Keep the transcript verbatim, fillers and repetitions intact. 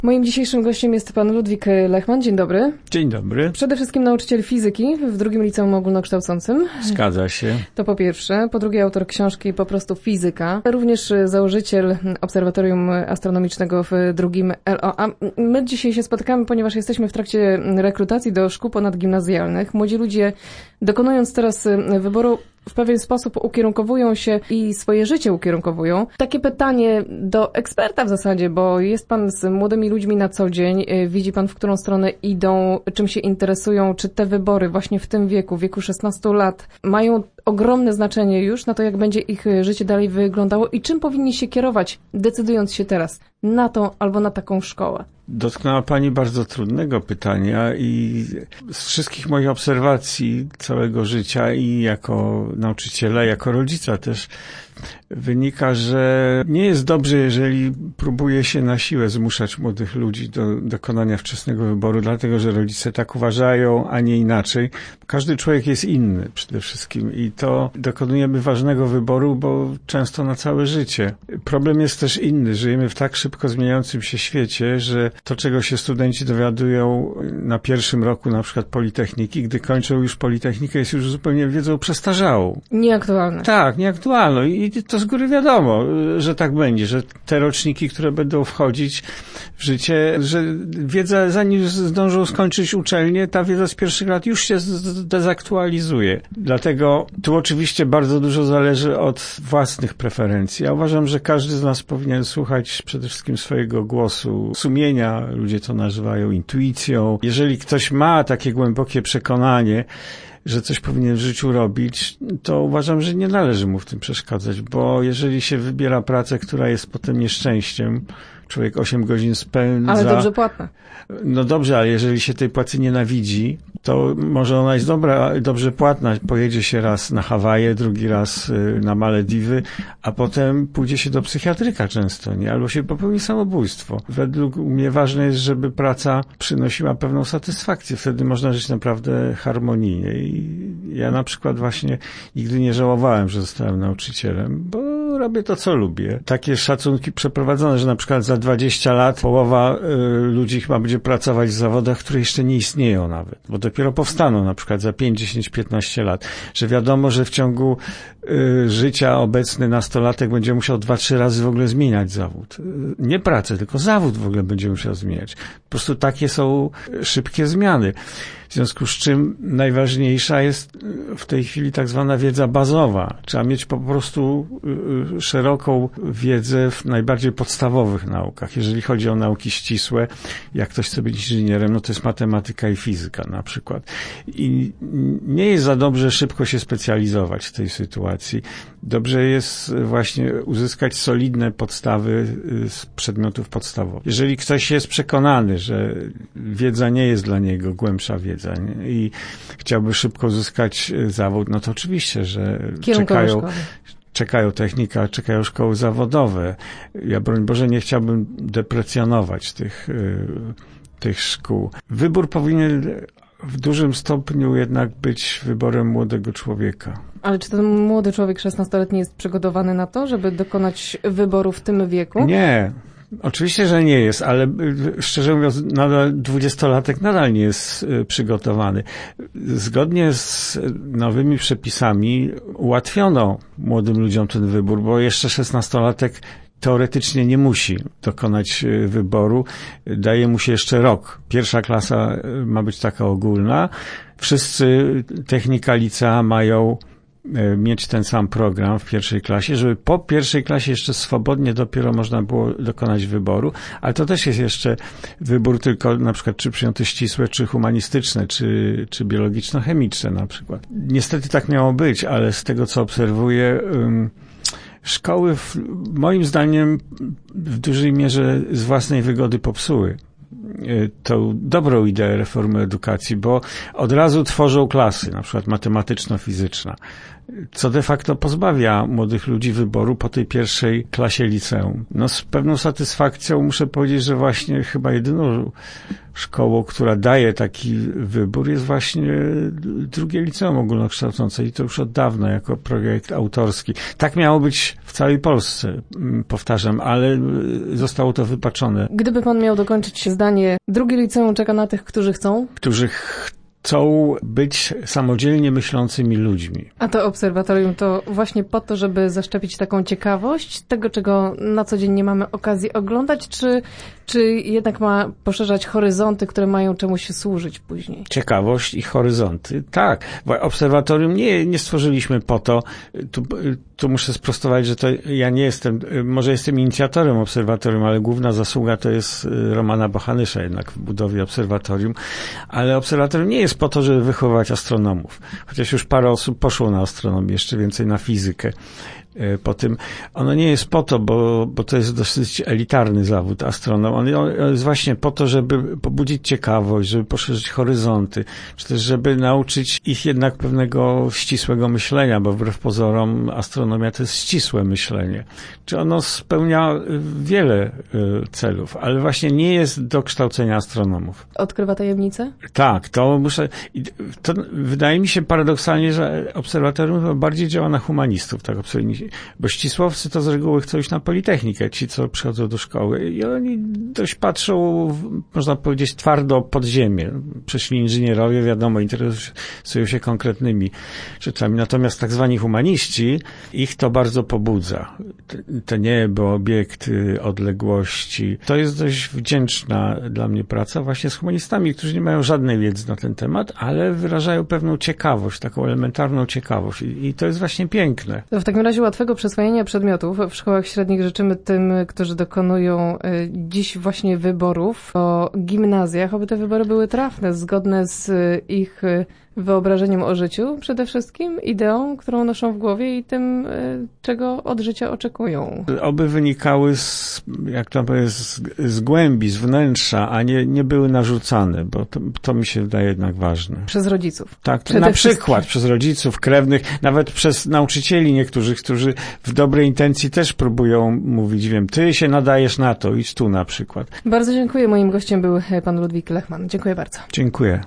Moim dzisiejszym gościem jest pan Ludwik Lechman. Dzień dobry. Dzień dobry. Przede wszystkim nauczyciel fizyki w drugim liceum ogólnokształcącym. Zgadza się. To po pierwsze. Po drugie autor książki Po prostu fizyka. Również założyciel Obserwatorium Astronomicznego w drugim L O. A my dzisiaj się spotykamy, ponieważ jesteśmy w trakcie rekrutacji do szkół ponadgimnazjalnych. Młodzi ludzie, dokonując teraz wyboru, w pewien sposób ukierunkowują się i swoje życie ukierunkowują. Takie pytanie do eksperta w zasadzie, bo jest pan z młodymi ludźmi na co dzień, widzi pan, w którą stronę idą, czym się interesują, czy te wybory właśnie w tym wieku, w wieku szesnastu lat, mają ogromne znaczenie już na to, jak będzie ich życie dalej wyglądało i czym powinni się kierować, decydując się teraz na tą albo na taką szkołę. Dotknęła pani bardzo trudnego pytania i z wszystkich moich obserwacji całego życia i jako nauczyciela, jako rodzica też wynika, że nie jest dobrze, jeżeli próbuje się na siłę zmuszać młodych ludzi do dokonania wczesnego wyboru, dlatego że rodzice tak uważają, a nie inaczej. Każdy człowiek jest inny przede wszystkim i to dokonujemy ważnego wyboru, bo często na całe życie. Problem jest też inny. Żyjemy w tak szybko zmieniającym się świecie, że to, czego się studenci dowiadują na pierwszym roku na przykład Politechniki, gdy kończą już Politechnikę, jest już zupełnie wiedzą przestarzałą. Nieaktualne. Tak, nieaktualną. I to z góry wiadomo, że tak będzie, że te roczniki, które będą wchodzić w życie, że wiedza, zanim zdążą skończyć uczelnię, ta wiedza z pierwszych lat już się dezaktualizuje. Dlatego tu oczywiście bardzo dużo zależy od własnych preferencji. Ja uważam, że każdy z nas powinien słuchać przede wszystkim swojego głosu, sumienia, ludzie to nazywają intuicją. Jeżeli ktoś ma takie głębokie przekonanie, że coś powinien w życiu robić, to uważam, że nie należy mu w tym przeszkadzać, bo jeżeli się wybiera pracę, która jest potem nieszczęściem, człowiek osiem godzin spędza... Ale dobrze płatna. No dobrze, ale jeżeli się tej pracy nienawidzi, to może ona jest dobra, dobrze płatna. Pojedzie się raz na Hawaje, drugi raz na Malediwy, a potem pójdzie się do psychiatryka często, nie? Albo się popełni samobójstwo. Według mnie ważne jest, żeby praca przynosiła pewną satysfakcję. Wtedy można żyć naprawdę harmonijnie. I ja na przykład właśnie nigdy nie żałowałem, że zostałem nauczycielem, bo robię to, co lubię. Takie szacunki przeprowadzone, że na przykład za dwadzieścia lat połowa y, ludzi chyba będzie pracować w zawodach, które jeszcze nie istnieją nawet, bo dopiero powstaną na przykład za pięć, dziesięć, piętnaście lat. Że wiadomo, że w ciągu y, życia obecny nastolatek będzie musiał dwa, trzy razy w ogóle zmieniać zawód. Y, nie pracę, tylko zawód w ogóle będzie musiał zmieniać. Po prostu takie są szybkie zmiany. W związku z czym najważniejsza jest w tej chwili tak zwana wiedza bazowa. Trzeba mieć po prostu szeroką wiedzę w najbardziej podstawowych naukach. Jeżeli chodzi o nauki ścisłe, jak ktoś chce być inżynierem, no to jest matematyka i fizyka na przykład. I nie jest za dobrze szybko się specjalizować w tej sytuacji. Dobrze jest właśnie uzyskać solidne podstawy z przedmiotów podstawowych. Jeżeli ktoś jest przekonany, że wiedza nie jest dla niego głębsza wiedza, i chciałby szybko uzyskać zawód, no to oczywiście, że czekają, czekają technika, czekają szkoły zawodowe. Ja, broń Boże, nie chciałbym deprecjonować tych, tych szkół. Wybór powinien w dużym stopniu jednak być wyborem młodego człowieka. Ale czy ten młody człowiek szesnastoletni jest przygotowany na to, żeby dokonać wyboru w tym wieku? Nie. Oczywiście, że nie jest, ale szczerze mówiąc, nadal dwudziestolatek nadal nie jest przygotowany. Zgodnie z nowymi przepisami ułatwiono młodym ludziom ten wybór, bo jeszcze szesnastolatek teoretycznie nie musi dokonać wyboru. Daje mu się jeszcze rok. Pierwsza klasa ma być taka ogólna. Wszyscy technika licea mają mieć ten sam program w pierwszej klasie, żeby po pierwszej klasie jeszcze swobodnie dopiero można było dokonać wyboru, ale to też jest jeszcze wybór tylko na przykład czy przedmioty ścisłe, czy humanistyczne, czy, czy biologiczno-chemiczne na przykład. Niestety tak miało być, ale z tego co obserwuję, um, szkoły w, moim zdaniem w dużej mierze z własnej wygody popsuły tą dobrą ideę reformy edukacji, bo od razu tworzą klasy, na przykład matematyczno-fizyczna. co de facto pozbawia młodych ludzi wyboru po tej pierwszej klasie liceum. No z pewną satysfakcją muszę powiedzieć, że właśnie chyba jedyną szkołą, która daje taki wybór, jest właśnie drugie liceum ogólnokształcące i to już od dawna jako projekt autorski. Tak miało być w całej Polsce, powtarzam, ale zostało to wypaczone. Gdyby pan miał dokończyć zdanie, drugie liceum czeka na tych, którzy chcą? Którzy chcą być samodzielnie myślącymi ludźmi. A to obserwatorium to właśnie po to, żeby zaszczepić taką ciekawość tego, czego na co dzień nie mamy okazji oglądać, czy, czy jednak ma poszerzać horyzonty, które mają czemuś służyć później? Ciekawość i horyzonty, tak. Obserwatorium nie, nie stworzyliśmy po to, tu, tu muszę sprostować, że to ja nie jestem, może jestem inicjatorem obserwatorium, ale główna zasługa to jest Romana Bochanysza jednak w budowie obserwatorium, ale obserwatorium nie jest po to, żeby wychowywać astronomów. Chociaż już parę osób poszło na astronomię, jeszcze więcej na fizykę. Po tym, ono nie jest po to, bo, bo to jest dosyć elitarny zawód astronom. On jest właśnie po to, żeby pobudzić ciekawość, żeby poszerzyć horyzonty, czy też żeby nauczyć ich jednak pewnego ścisłego myślenia, bo wbrew pozorom astronomia to jest ścisłe myślenie. Czy ono spełnia wiele celów, ale właśnie nie jest do kształcenia astronomów. Odkrywa tajemnice? Tak, to muszę, to wydaje mi się paradoksalnie, że obserwatorium bardziej działa na humanistów, tak obserwuję. Bo ścisłowcy to z reguły chcą iść na Politechnikę, ci, co przychodzą do szkoły i oni dość patrzą, można powiedzieć, twardo pod ziemię. Przyszli inżynierowie, wiadomo, interesują się konkretnymi rzeczami. Natomiast tak zwani humaniści, ich to bardzo pobudza. Te niebo, obiekty, odległości. To jest dość wdzięczna dla mnie praca właśnie z humanistami, którzy nie mają żadnej wiedzy na ten temat, ale wyrażają pewną ciekawość, taką elementarną ciekawość i, i to jest właśnie piękne. To w takim razie łatwego przyswojenia przedmiotów w szkołach średnich życzymy tym, którzy dokonują dziś właśnie wyborów o gimnazjach, aby te wybory były trafne, zgodne z ich wyobrażeniem o życiu przede wszystkim, ideą, którą noszą w głowie i tym, czego od życia oczekują. Oby wynikały z, jak to powiedzieć, z, z głębi, z wnętrza, a nie, nie były narzucane, bo to, to mi się wydaje jednak ważne. Przez rodziców. Tak, to na przykład przez rodziców, krewnych, nawet przez nauczycieli niektórych, którzy w dobrej intencji też próbują mówić, wiem, ty się nadajesz na to, idź tu na przykład. Bardzo dziękuję. Moim gościem był pan Ludwik Lechman. Dziękuję bardzo. Dziękuję.